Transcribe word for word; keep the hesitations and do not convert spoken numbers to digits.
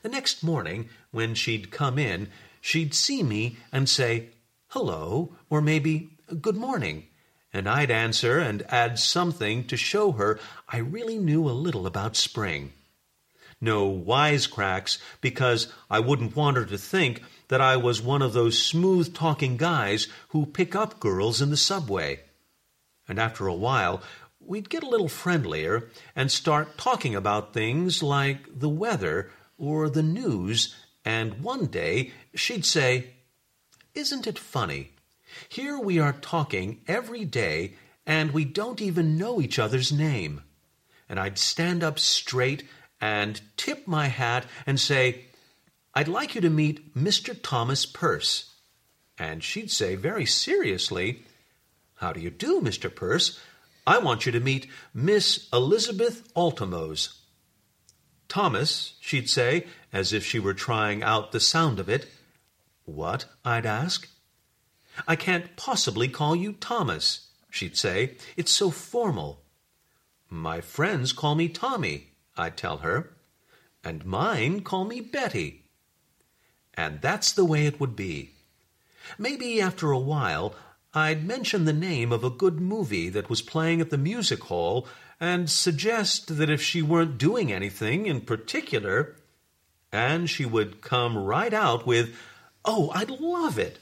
The next morning, when she'd come in, she'd see me and say, "Hello," or maybe, "Good morning." And I'd answer and add something to show her I really knew a little about spring. No wisecracks, because I wouldn't want her to think that I was one of those smooth-talking guys who pick up girls in the subway. And after a while, we'd get a little friendlier and start talking about things like the weather or the news, and one day she'd say, "Isn't it funny? Here we are talking every day, and we don't even know each other's name." And I'd stand up straight and tip my hat and say, "I'd like you to meet Mister Thomas Perce." And she'd say very seriously, "How do you do, Mister Perce? I want you to meet Miss Elizabeth Altamose." "Thomas," she'd say, as if she were trying out the sound of it. "What?" I'd ask. "I can't possibly call you Thomas," she'd say. "It's so formal." "My friends call me Tommy," I'd tell her. "And mine call me Betty." And that's the way it would be. Maybe after a while, I'd mention the name of a good movie that was playing at the music hall and suggest that if she weren't doing anything in particular, and she would come right out with, "Oh, I'd love it.